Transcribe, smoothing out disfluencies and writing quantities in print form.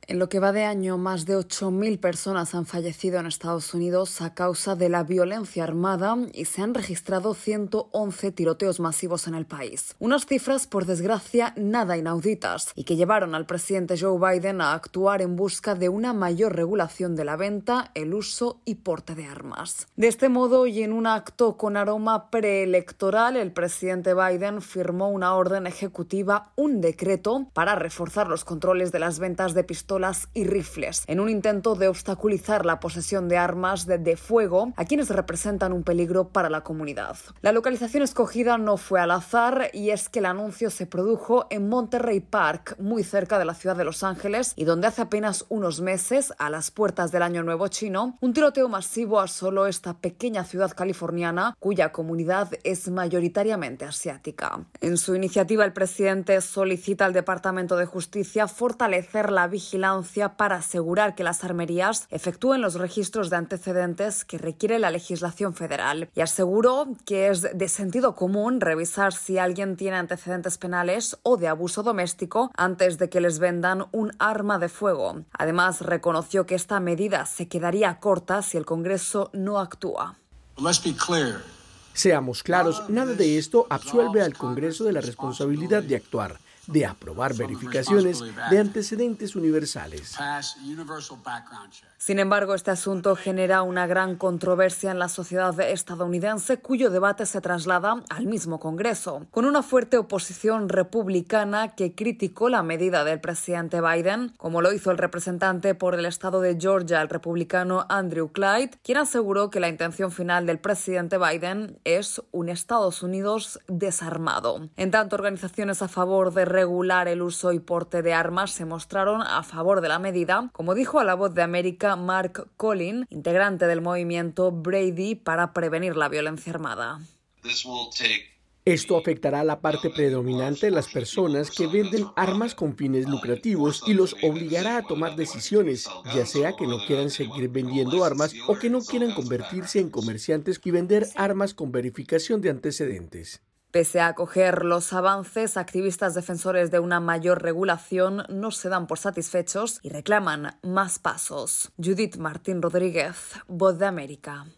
En lo que va de año, más de 8.000 personas han fallecido en Estados Unidos a causa de la violencia armada y se han registrado 111 tiroteos masivos en el país. Unas cifras, por desgracia, nada inauditas y que llevaron al presidente Joe Biden a actuar en busca de una mayor regulación de la venta, el uso y porte de armas. De este modo, y en un acto con aroma preelectoral, el presidente Biden firmó una orden ejecutiva, un decreto, para reforzar los controles de las ventas de pistolas y rifles, en un intento de obstaculizar la posesión de armas de fuego a quienes representan un peligro para la comunidad. La localización escogida no fue al azar, y es que el anuncio se produjo en Monterey Park, muy cerca de la ciudad de Los Ángeles, y donde hace apenas unos meses, a las puertas del Año Nuevo chino, un tiroteo masivo asoló esta pequeña ciudad californiana, cuya comunidad es mayoritariamente asiática. En su iniciativa, el presidente solicita al Departamento de Justicia fortalecer la vigilancia para asegurar que las armerías efectúen los registros de antecedentes que requiere la legislación federal, y aseguró que es de sentido común revisar si alguien tiene antecedentes penales o de abuso doméstico antes de que les vendan un arma de fuego. Además, reconoció que esta medida se quedaría corta si el Congreso no actúa. Seamos claros, nada de esto absuelve al Congreso de la responsabilidad de actuar, de aprobar verificaciones de antecedentes universales. Sin embargo, este asunto genera una gran controversia en la sociedad estadounidense, cuyo debate se traslada al mismo Congreso, con una fuerte oposición republicana que criticó la medida del presidente Biden, como lo hizo el representante por el estado de Georgia, el republicano Andrew Clyde, quien aseguró que la intención final del presidente Biden es un Estados Unidos desarmado. En tanto, organizaciones a favor de regular el uso y porte de armas se mostraron a favor de la medida, como dijo a La Voz de América Mark Collin, integrante del movimiento Brady para prevenir la violencia armada. Esto afectará a la parte predominante de las personas que venden armas con fines lucrativos y los obligará a tomar decisiones, ya sea que no quieran seguir vendiendo armas o que no quieran convertirse en comerciantes y vender armas con verificación de antecedentes. Pese a acoger los avances, activistas defensores de una mayor regulación no se dan por satisfechos y reclaman más pasos. Judith Martín Rodríguez, Voz de América.